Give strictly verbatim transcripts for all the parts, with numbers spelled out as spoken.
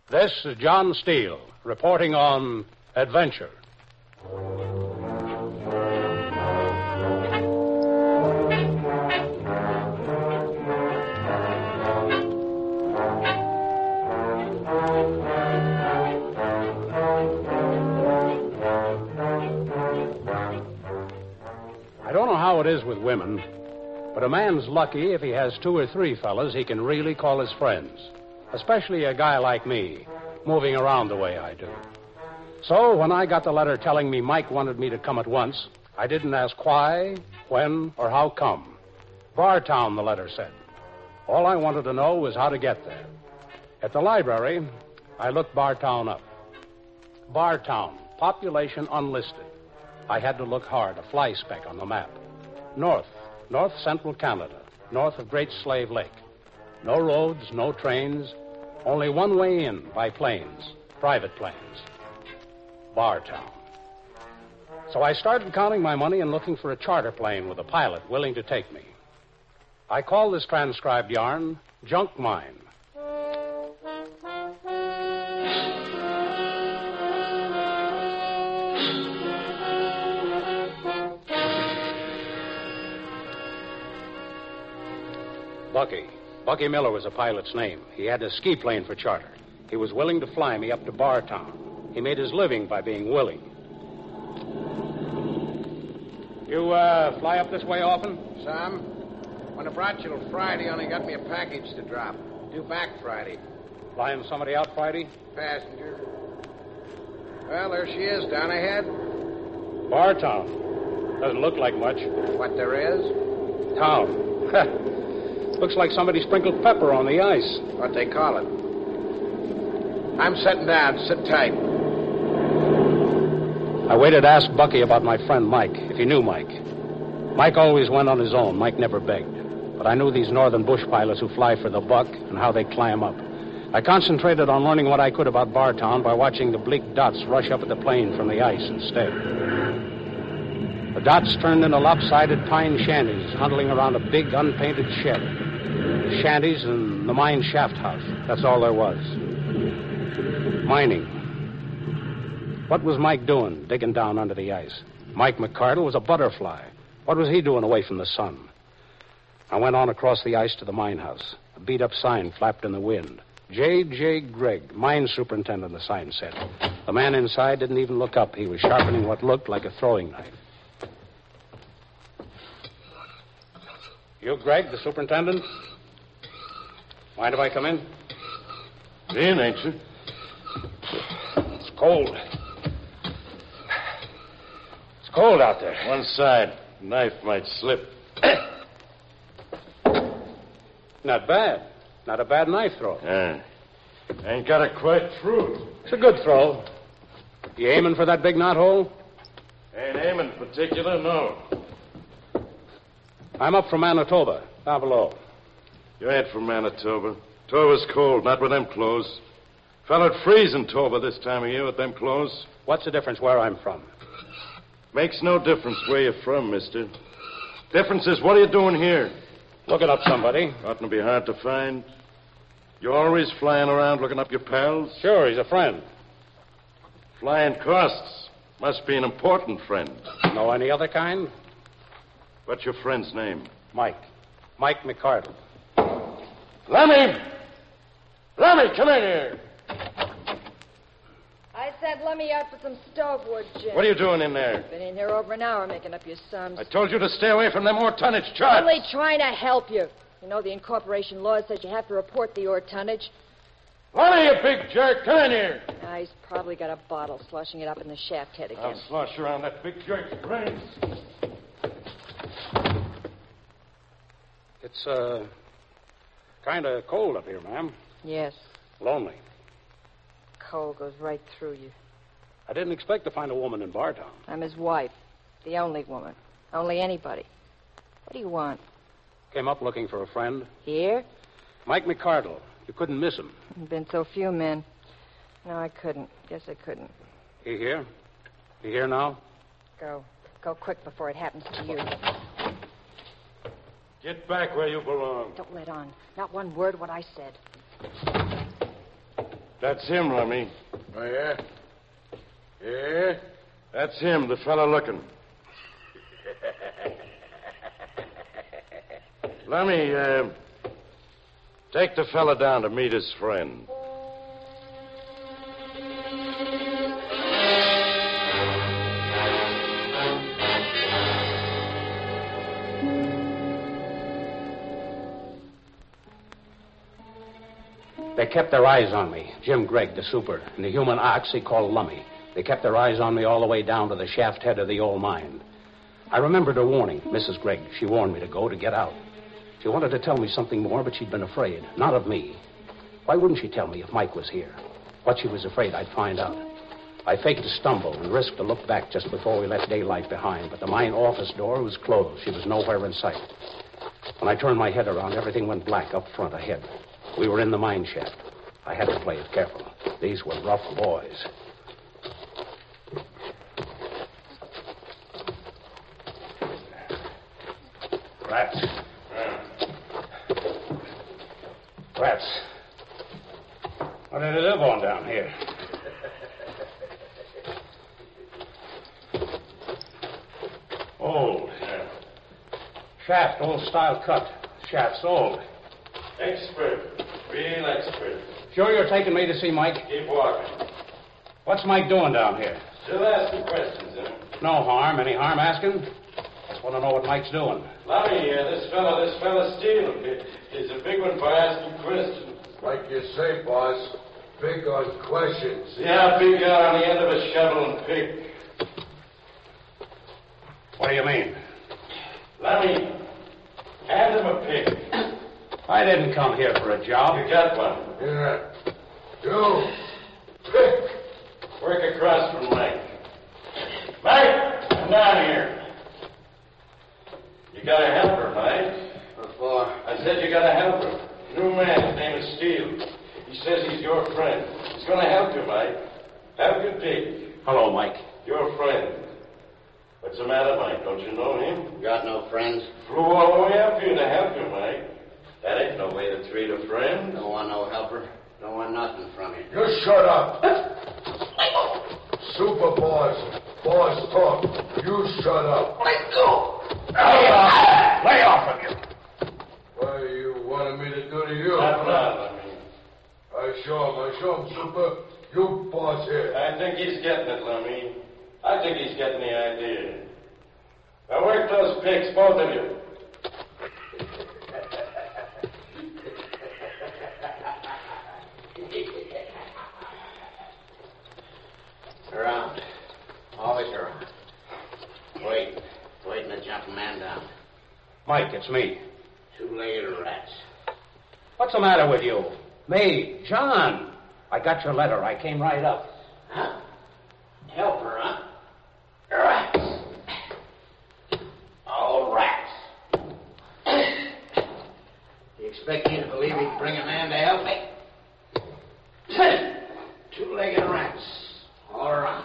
This is John Steele, reporting on Adventure. I don't know how it is with women, but a man's lucky if he has two or three fellas he can really call his friends. Especially a guy like me, moving around the way I do. So when I got the letter telling me Mike wanted me to come at once, I didn't ask why, when, or how come. Bartown, the letter said. All I wanted to know was how to get there. At the library, I looked Bartown up. Bartown, population unlisted. I had to look hard, a fly speck on the map. North, north central Canada, north of Great Slave Lake. No roads, no trains, only one way in by planes, private planes. Bartown. So I started counting my money and looking for a charter plane with a pilot willing to take me. I call this transcribed yarn Junk Mine. Bucky. Bucky Miller was a pilot's name. He had a ski plane for charter. He was willing to fly me up to Bartown. He made his living by being willing. You, uh, fly up this way often? Some. When I brought you till Friday, only got me a package to drop. Due back Friday. Flying somebody out Friday? Passenger. Well, there she is, down ahead. Bartown. Doesn't look like much. What there is? Town. Looks like somebody sprinkled pepper on the ice. What they call it. I'm sitting down. Sit tight. I waited to ask Bucky about my friend Mike, if he knew Mike. Mike always went on his own. Mike never begged. But I knew these northern bush pilots who fly for the buck and how they climb up. I concentrated on learning what I could about Bartown by watching the bleak dots rush up at the plane from the ice instead. The dots turned into lopsided pine shanties huddling around a big unpainted shed. Shanties and the mine shaft house. That's all there was. Mining. What was Mike doing, digging down under the ice? Mike McCardle was a butterfly. What was he doing away from the sun? I went on across the ice to the mine house. A beat-up sign flapped in the wind. J J. Gregg, mine superintendent, the sign said. The man inside didn't even look up. He was sharpening what looked like a throwing knife. You, Gregg, the superintendent? Mind if I come in? In, ain't you? It's cold. It's cold out there. One side. Knife might slip. Not bad. Not a bad knife throw. Yeah. Ain't got it quite through. It's a good throw. You aiming for that big knothole? Ain't aiming particular, no. I'm up from Manitoba, down below. You ain't from Manitoba. Toba's cold, not with them clothes. Fella'd freeze in Toba this time of year with them clothes. What's the difference where I'm from? Makes no difference where you're from, mister. Difference is, what are you doing here? Looking up somebody. Oughtn't to be hard to find. You always flying around looking up your pals? Sure, he's a friend. Flying costs. Must be an important friend. Know any other kind? What's your friend's name? Mike. Mike McCardle. Lemmy! Lemmy, come in here. I said let me out for some stove wood, Jim. What are you doing in there? Been in here over an hour making up your sums. I told you to stay away from them ore tonnage charts. Only trying to help you. You know the incorporation law says you have to report the ore tonnage. Lemmy, you big jerk, come in here. Now, he's probably got a bottle, sloshing it up in the shaft head again. I'll slosh around that big jerk's brains. It's, uh, kind of cold up here, ma'am. Yes. Lonely. Cold goes right through you. I didn't expect to find a woman in Bartown. I'm his wife. The only woman. Only anybody. What do you want? Came up looking for a friend. Here? Mike McCardle. You couldn't miss him. There've been so few men. No, I couldn't. Guess I couldn't. He here? He here now? Go. Go quick before it happens to you. Get back where you belong. Don't let on. Not one word what I said. That's him, Lummy. Oh, yeah? Yeah? That's him, the fella looking. Lummy, uh, take the fella down to meet his friend. They kept their eyes on me, Jim Gregg, the super, and the human ox he called Lummy. They kept their eyes on me all the way down to the shaft head of the old mine. I remembered her warning, Missus Gregg. She warned me to go, to get out. She wanted to tell me something more, but she'd been afraid. Not of me. Why wouldn't she tell me if Mike was here? What she was afraid I'd find out. I faked a stumble and risked a look back just before we left daylight behind, but the mine office door was closed. She was nowhere in sight. When I turned my head around, everything went black up front ahead. We were in the mine shaft. I had to play it careful. These were rough boys. Rats. Rats. What do they live on down here? Old. Shaft, old style cut. Shaft's old. Expert. Real expert. Sure you're taking me to see Mike? Keep walking. What's Mike doing down here? Still asking questions, huh? No harm. Any harm asking? Just want to know what Mike's doing. Lummy, uh, this fella, this fella Steele, is a big one for asking questions. Like you say, boss, big on questions. Yeah, big guy on the end of a shovel and pick. What do you mean? Lummy, hand him a pick. I didn't come here for a job. You got one. Yeah. You, pick. Work across from Mike. Mike, come down here. You got a helper, Mike. What for? I said you got a helper. New man, his name is Steele. He says he's your friend. He's going to help you, Mike. Have a good day. Hello, Mike. Your friend. What's the matter, Mike? Don't you know him? Got no friends? Flew all the way up here to help you, Mike. That ain't no way to treat a friend. Don't want no helper. Don't want nothing from you. You shut up. Super boss. Boss talk. You shut up. Let go! Lay off. Lay off of you. What you wanted me to do to you? Not now, I mean. I show him. I show him, Super. You boss here. I think he's getting it, Lummy. I think he's getting the idea. Now work those picks, both of you. Around. Always around. Wait. Waiting to jump a man down. Mike, it's me. Two-legged rats. What's the matter with you? Me, John. I got your letter. I came right up. Huh? Helper, huh? Rats. All rats. You expect me to believe he'd bring a man to help me? Two-legged rats. All around.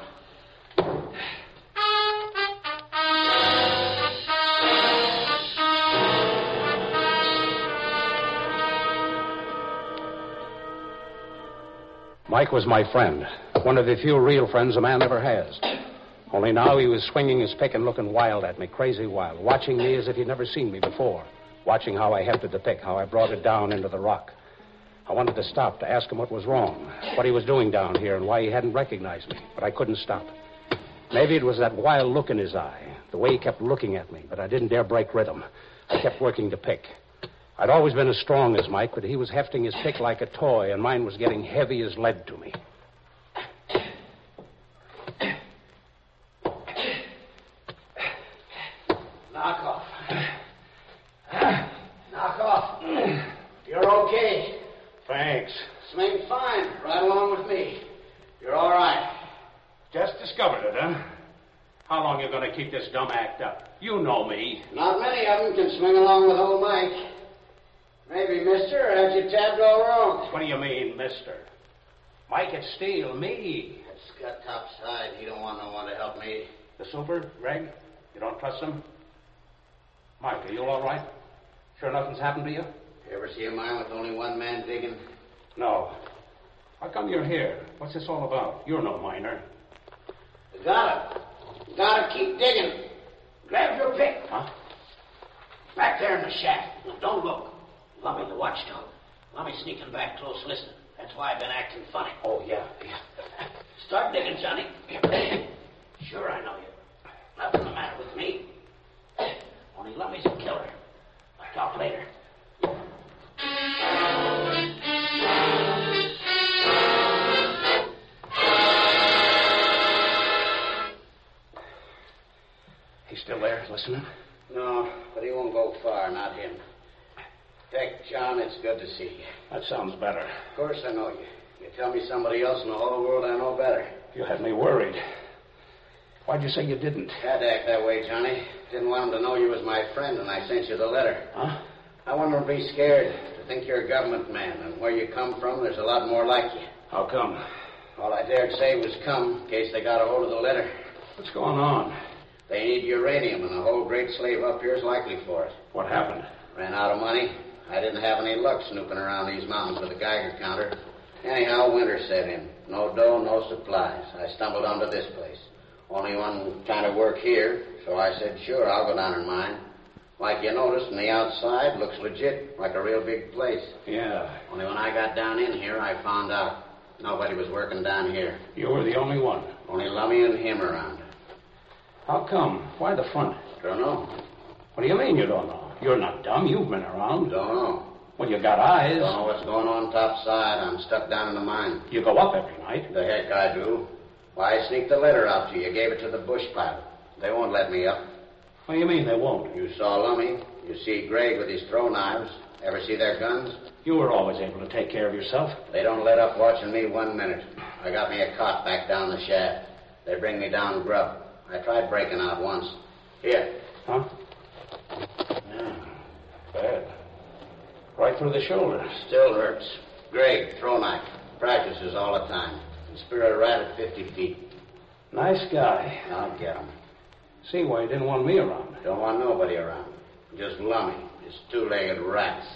Mike was my friend. One of the few real friends a man ever has. Only now he was swinging his pick and looking wild at me, crazy wild, watching me as if he'd never seen me before, watching how I hefted the pick, how I brought it down into the rock. I wanted to stop to ask him what was wrong, what he was doing down here, and why he hadn't recognized me, but I couldn't stop. Maybe it was that wild look in his eye, the way he kept looking at me, but I didn't dare break rhythm. I kept working the pick. I'd always been as strong as Mike, but he was hefting his pick like a toy, and mine was getting heavy as lead to me. Knock off. Knock off. You're okay. Thanks. Swing fine. Right along with me. You're all right. Just discovered it, huh? How long you going to keep this dumb act up? You know me. Not many of them can swing along with old Mike. Maybe, mister, or had you tabbed all wrong? What do you mean, mister? Mike, it's Steele, me. That scut topside. He don't want no one to help me. The super, Greg? You don't trust him? Mike, are you all right? Sure nothing's happened to you? You ever see a mine with only one man digging? No. How come you're here? What's this all about? You're no miner. You gotta. You gotta keep digging. Grab your pick. Huh? Back there in the shack. Now, don't look. Lummy, the watchdog. Lummy sneaking back close listening. That's why I've been acting funny. Oh, yeah, yeah. Start digging, Johnny. Sure, I know you. Nothing the matter with me. Only Lummy's a killer. I'll talk later. He's still there, listening? No, but he won't go far, not him. Dick, John, it's good to see you. That sounds better. Of course I know you. You tell me somebody else in the whole world I know better. You had me worried. Why'd you say you didn't? Had to act that way, Johnny. Didn't want him to know you was my friend, and I sent you the letter. Huh? I want him to be scared, to think you're a government man, and where you come from, there's a lot more like you. How come? All I dared say was come, in case they got a hold of the letter. What's going on? They need uranium, and the whole great slave up here is likely for it. What happened? Ran out of money. I didn't have any luck snooping around these mountains with a Geiger counter. Anyhow, winter set in. No dough, no supplies. I stumbled onto this place. Only one kind of work here, so I said, sure, I'll go down and mine. Like you noticed, from the outside, looks legit, like a real big place. Yeah. Only when I got down in here, I found out nobody was working down here. You were the only one. Only Lummy and him around. How come? Why the front? Don't know. What do you mean you don't know? You're not dumb. You've been around. Don't know. Well, you got eyes. Don't know what's going on topside. I'm stuck down in the mine. You go up every night. The heck I do. Why, I sneaked the letter out to you. Gave it to the bush pilot. They won't let me up. What do you mean they won't? You saw Lummy. You see Gregg with his throw knives. Ever see their guns? You were always able to take care of yourself. They don't let up watching me one minute. I got me a cot back down the shaft. They bring me down grub. I tried breaking out once. Here. Huh? Yeah. Bad. Right through the shoulder. Still hurts. Gregg, throw knife. Practices all the time. Can spear a rat at fifty feet. Nice guy. I'll get him. See why he didn't want me around. Don't want nobody around. Just Lummy. His two-legged rats.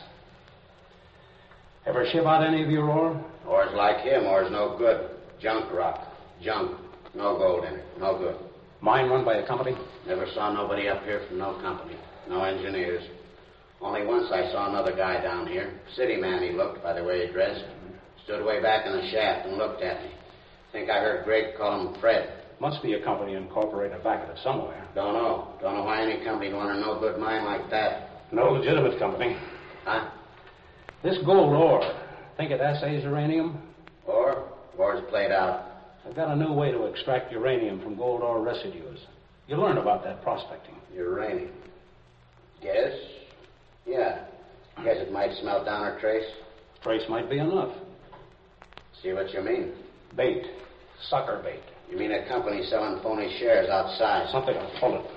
Ever ship out any of your ore? Ore's like him. Ore's no good. Junk rock. Junk. No gold in it. No good. Mine run by a company? Never saw nobody up here from no company. No engineers. Only once I saw another guy down here. City man he looked, by the way he dressed. Stood way back in the shaft and looked at me. Think I heard Gregg call him Fred. Must be a company incorporated back of it somewhere. Don't know. Don't know why any company would want a no-good mine like that. No legitimate company. Huh? This gold ore, think it assays uranium? Or? Ore's played out. I've got a new way to extract uranium from gold ore residues. You learn about that prospecting. Uranium. Guess? Yeah. Guess it might smelt down or trace. Trace might be enough. See what you mean. Bait. Sucker bait. You mean a company selling phony shares outside? Something will pull it.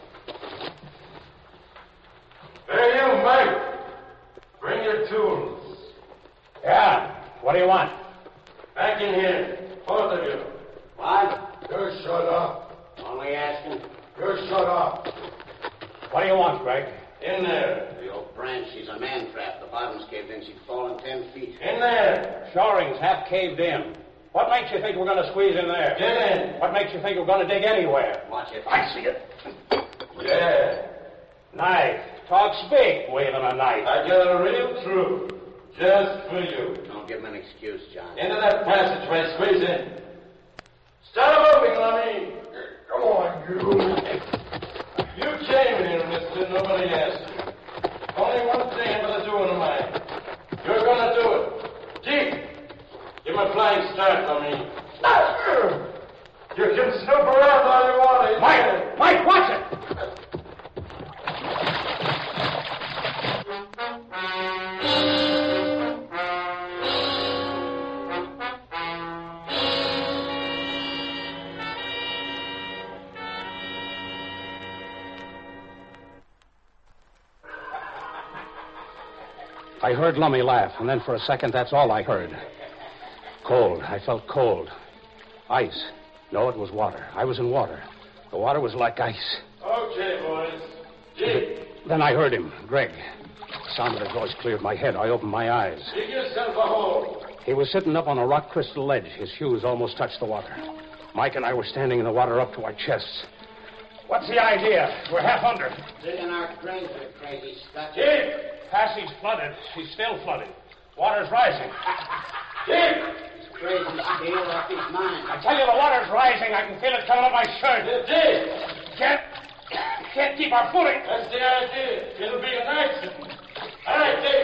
Hey, you, Mike. Bring your tools. Yeah. What do you want? Back in here. Both of you. What? You shut up. Only asking. You shut up. What do you want, Gregg? In there. The old branch, she's a man trap. The bottom's caved in. She'd fallen ten feet. In there. Shoring's half caved in. What makes you think we're going to squeeze in there? Get in. What makes you think we're going to dig anywhere? Watch it. I see it. Yeah. Knife. Talks big, waving a knife. I got a real truth. Just for you. Don't give him an excuse, John. Into that passageway. Squeeze in. Start moving, Lummy. Come on, you. You came here, mister. Nobody asked you. Only one thing I'm going to do in a mine. You're going to do it. Deep. Give him a flying start, Lummy. You can snoop around all you want. Mike! Mike, watch it! I heard Lummy laugh, and then for a second, that's all I heard. Cold. I felt cold. Ice. No, it was water. I was in water. The water was like ice. Okay, boys. Deep. Then I heard him, Gregg. The sound of his voice cleared my head. I opened my eyes. Dig yourself a hole. He was sitting up on a rock crystal ledge. His shoes almost touched the water. Mike and I were standing in the water up to our chests. What's the idea? We're half under. Digging our graves are crazy, Scott. Jim! Passage flooded. She's still flooded. Water's rising. Jim! He's crazy, Steele, off his mind. I tell you, the water's rising. I can feel it coming up my shirt. Jim! Can't, can't keep our footing. That's the idea. It'll be an accident. All right, Dave.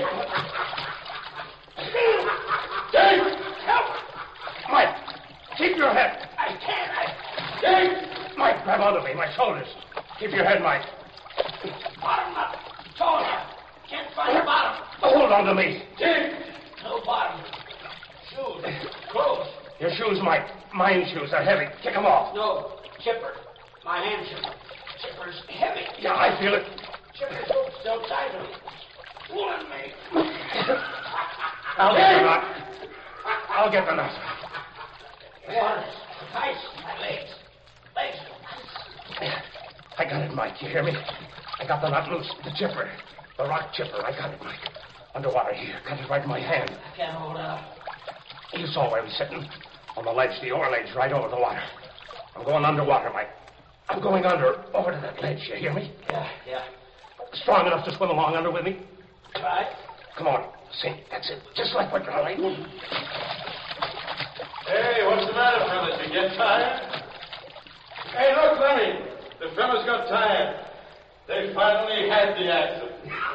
Dave! Help! Mike, keep your head. I can't. I... Dave! Mike, grab onto me, my shoulders. Keep your head, Mike. Bottom up. Toe up. Can't find the bottom. Hold on to me. Dave! No bottom. Shoes. Clothes. Your shoes, Mike. Mine shoes are heavy. Kick them off. No. Chipper. My hand chipper. Chipper's heavy. Yeah, I feel it. Chipper's hook still tied to me. Pulling me. I'll get the knot. I'll get the knot. Water's ice in my legs. Legs are ice. I got it, Mike. You hear me? I got the knot loose. The chipper. The rock chipper. I got it, Mike. Underwater here. Got it right in my hand. I can't hold out. You saw where he's sitting. On the ledge, the oar ledge, right over the water. I'm going underwater, Mike. I'm going under, over to that ledge. You hear me? Yeah, yeah. Strong enough to swim along under with me? Try. Come on. Sink. That's it. Just like we're drowning. Hey, what's the matter, fellas? You get tired? Hey, look, Lemmy. The fellas got tired. They finally had the accident.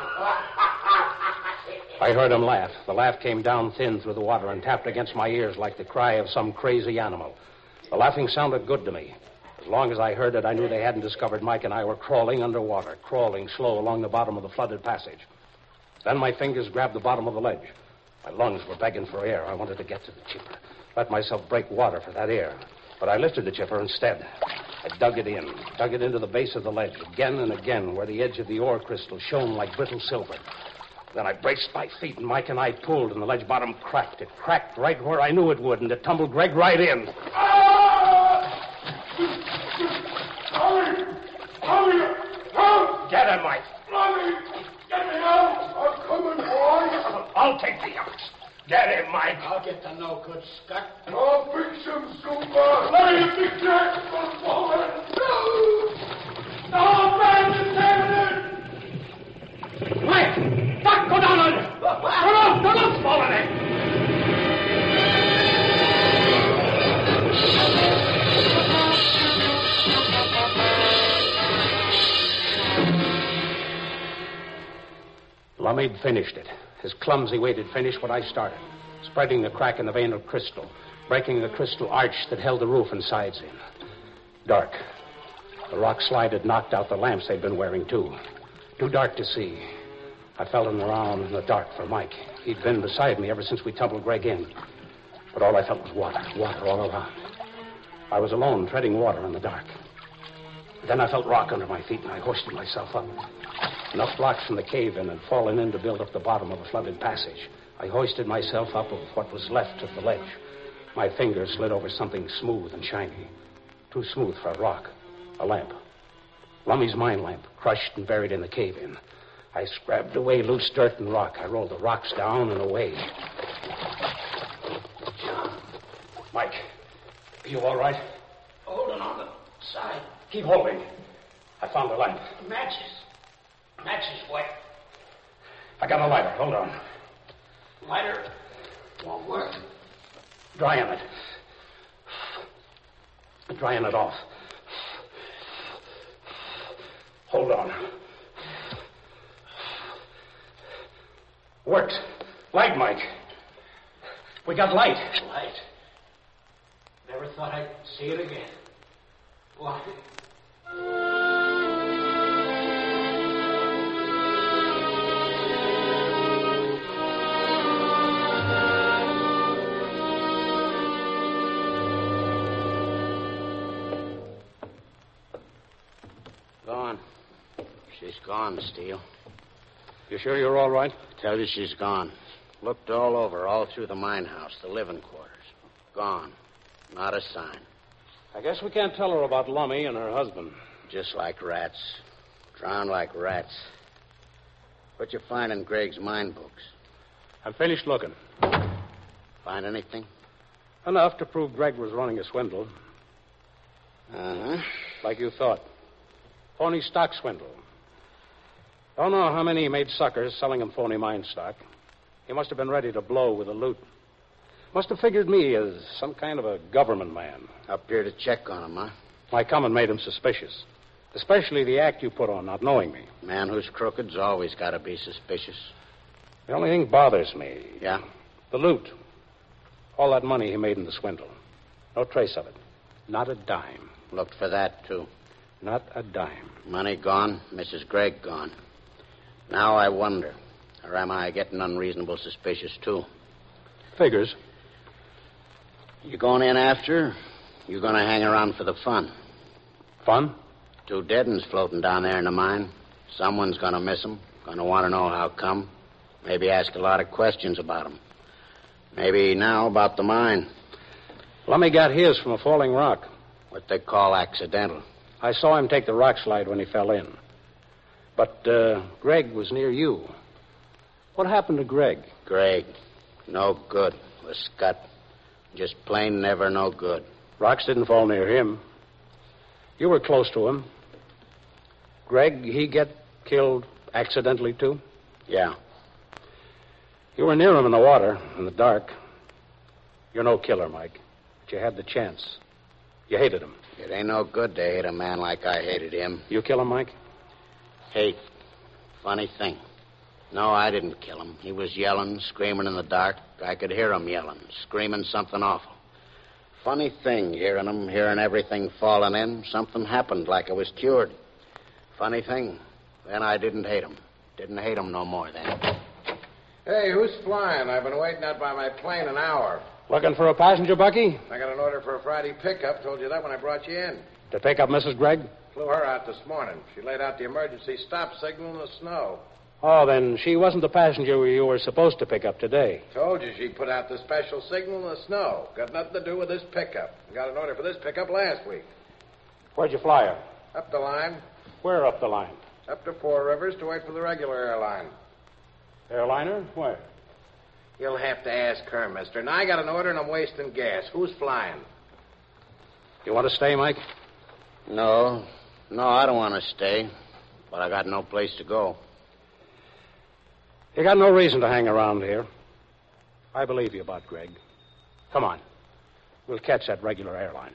I heard him laugh. The laugh came down thin through the water and tapped against my ears like the cry of some crazy animal. The laughing sounded good to me. As long as I heard it, I knew they hadn't discovered Mike and I were crawling underwater, crawling slow along the bottom of the flooded passage. Then my fingers grabbed the bottom of the ledge. My lungs were begging for air. I wanted to get to the chipper, let myself break water for that air. But I lifted the chipper instead. I dug it in, dug it into the base of the ledge, again and again, where the edge of the ore crystal shone like brittle silver. Then I braced my feet, and Mike and I pulled, and the ledge bottom cracked. It cracked right where I knew it would, and it tumbled Greg right in. Ah! Tommy! Tommy! Help! Get him, Mike. Tommy! Get me out! I'm coming, boy! I'll take the ox. Get him, Mike. I'll get the no good, Scott. I'll fix him, Super! Let him be Jack for falling! No! No, man, it's happening! Mike! Duck, go down under! Come on, come on, falling in! Lummi'd finished it. His clumsy weight had finished what I started, spreading the crack in the vein of crystal, breaking the crystal arch that held the roof and sides in. Dark. The rock slide had knocked out the lamps they'd been wearing, too. Too dark to see. I felt him around in the dark for Mike. He'd been beside me ever since we tumbled Greg in. But all I felt was water, water all around. I was alone, treading water in the dark. Then I felt rock under my feet, and I hoisted myself up. Enough blocks from the cave-in had fallen in to build up the bottom of the flooded passage. I hoisted myself up of what was left of the ledge. My fingers slid over something smooth and shiny. Too smooth for a rock. A lamp. Lummy's mine lamp, crushed and buried in the cave-in. I scrabbed away loose dirt and rock. I rolled the rocks down and away. Mike, are you all right? Holding on the side. Keep holding. I found a lamp. Matches. Matches wet. I got a lighter. Hold on. Lighter won't work. Drying it. Drying it off. Hold on. Works. Light, Mike. We got light. Light. Never thought I'd see it again. Why? Gone. She's gone, Steele. You sure you're all right? Tell you she's gone. Looked all over, all through the mine house, the living quarters. Gone. Not a sign. I guess we can't tell her about Lummy and her husband. Just like rats. Drowned like rats. What you find in Greg's mine books? I've finished looking. Find anything? Enough to prove Greg was running a swindle. Uh-huh. Like you thought. Phony stock swindle. Don't know how many he made suckers selling him phony mine stock. He must have been ready to blow with the loot. Must have figured me as some kind of a government man. Up here to check on him, huh? My coming made him suspicious. Especially the act you put on, not knowing me. Man who's crooked's always got to be suspicious. The only thing bothers me... Yeah? The loot. All that money he made in the swindle. No trace of it. Not a dime. Looked for that, too. Not a dime. Money gone, Missus Gregg gone. Now I wonder, or am I getting unreasonable suspicious, too? Figures. You going in after her? You going to hang around for the fun? Fun? Two dead uns floating down there in the mine. Someone's going to miss them. Going to want to know how come. Maybe ask a lot of questions about them. Maybe now about the mine. Lummy got his from a falling rock. What they call accidental. I saw him take the rock slide when he fell in. But uh, Greg was near you. What happened to Greg? Greg. No good. Was scut. Just plain never no good. Rocks didn't fall near him. You were close to him. Greg, he get killed accidentally, too? Yeah. You were near him in the water, in the dark. You're no killer, Mike. But you had the chance. You hated him. It ain't no good to hate a man like I hated him. You kill him, Mike? Hate. Funny thing. No, I didn't kill him. He was yelling, screaming in the dark. I could hear him yelling, screaming something awful. Funny thing, hearing him, hearing everything falling in. Something happened like I was cured. Funny thing. Then I didn't hate him. Didn't hate him no more then. Hey, who's flying? I've been waiting out by my plane an hour. Looking for a passenger, Bucky? I got an order for a Friday pickup. Told you that when I brought you in. To pick up Missus Gregg? Flew her out this morning. She laid out the emergency stop signal in the snow. Oh, then she wasn't the passenger you were supposed to pick up today. Told you she put out the special signal in the snow. Got nothing to do with this pickup. Got an order for this pickup last week. Where'd you fly her? Up the line. Where up the line? Up to Four Rivers to wait for the regular airline. Airliner? Where? You'll have to ask her, mister. And I got an order and I'm wasting gas. Who's flying? You want to stay, Mike? No. No, I don't want to stay. But I got no place to go. You got no reason to hang around here. I believe you about Greg. Come on. We'll catch that regular airline.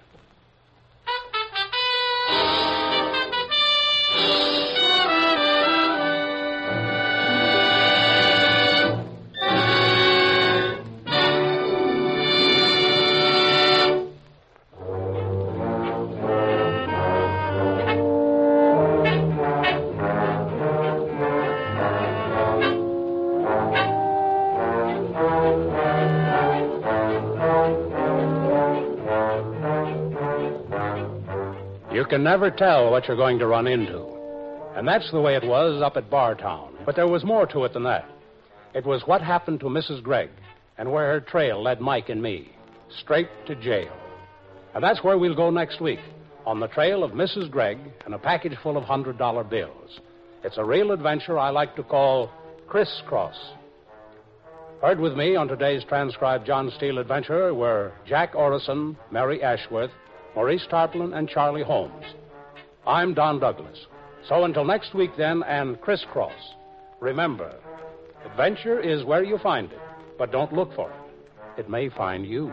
You can never tell what you're going to run into. And that's the way it was up at Bartown. But there was more to it than that. It was what happened to Missus Gregg and where her trail led Mike and me straight to jail. And that's where we'll go next week, on the trail of Missus Gregg and a package full of one hundred dollar bills. It's a real adventure I like to call Crisscross. Heard with me on today's transcribed John Steele adventure were Jack Orison, Mary Ashworth, Maurice Tarplin, and Charlie Holmes. I'm Don Douglas. So until next week, then, and Crisscross, remember, adventure is where you find it, but don't look for it. It may find you.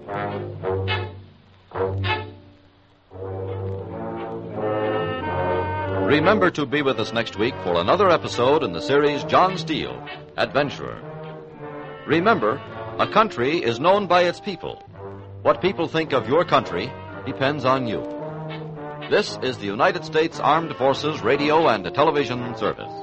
Remember to be with us next week for another episode in the series John Steele, Adventurer. Remember, a country is known by its people. What people think of your country depends on you. This is the United States Armed Forces Radio and Television Service.